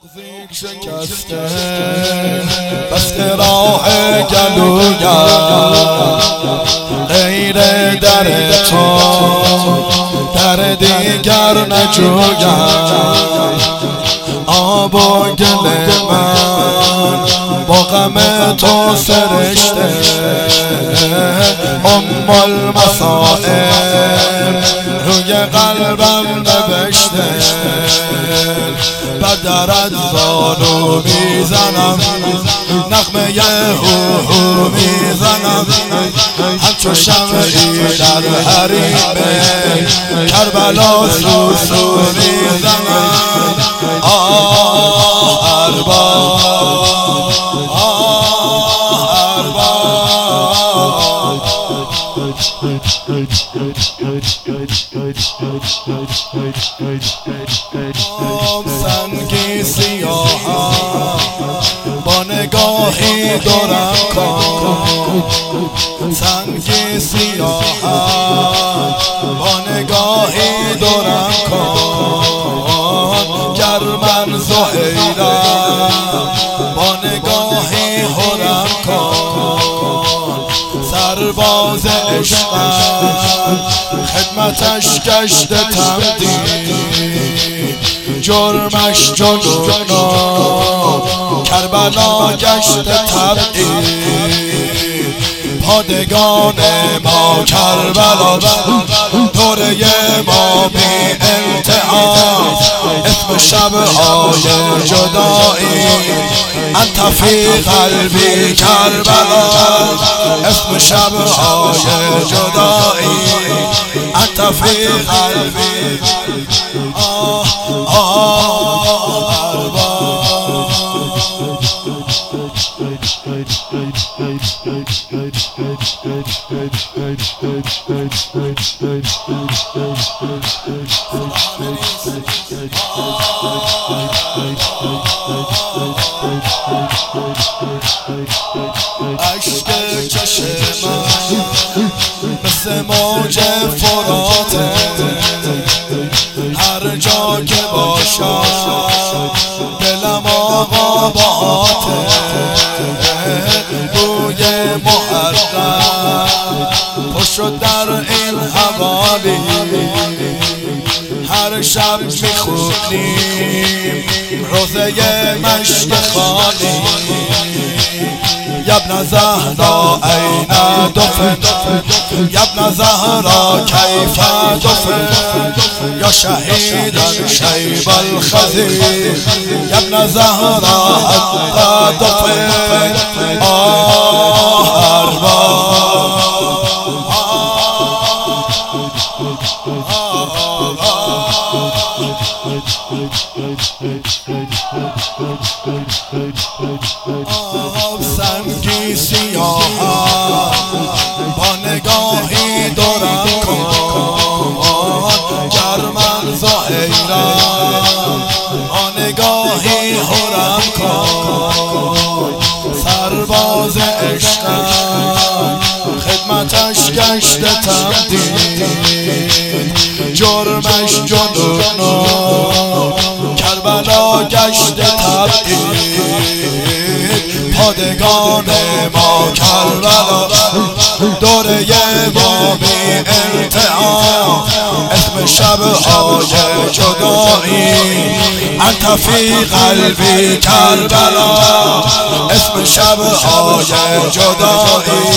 شکسته بس که راه گلویم غیر در تو در دیگر نجویم. آب و گل من با غم تو سرشته المصائب روی قلبم نوشته. بر درت زانو میزنم نغمه هو میزنم همچو شمعی در حریم کربلا سوسو میزنم. ارباب سنگی سیاه با نگاهی دورم کن. سنگی سیاه با نگاهی دورم کن. گر من زهیرم با نگاهی هرم کن. سرباز عشقم خدمتش گشت تمدید جرمش جنون کربلا گشت تبعید. پادگان ما کربلا دوره ما بی انتها اسم شب‌های جدایی انت فی قلبی کربلا. اسم شب‌های جدایی انت فی قلبی. عشق چشم مثل موج فراته هر جا که باشم دلم آقا باته. بوی محرم پر شد در این حوالی هر شب میخونیم روزه مشک خالی. یبن زهرا این دفن یبن زهرا کیف دفن یا شهیدا شیب الخزی یبن زهرا حق دفن. سنگی سیاه با نگاهی دورم کن. گر من زهیرم با نگاهی هرم کن. سرباز عشقم خدمتش گشت تمدید جرمش جنون کربلا گشت تبعید. پادگان ما کربلا دوره ما بی انتها اسم شب‌های جدایی انت فی قلبی کربلا. اسم شب‌های جدایی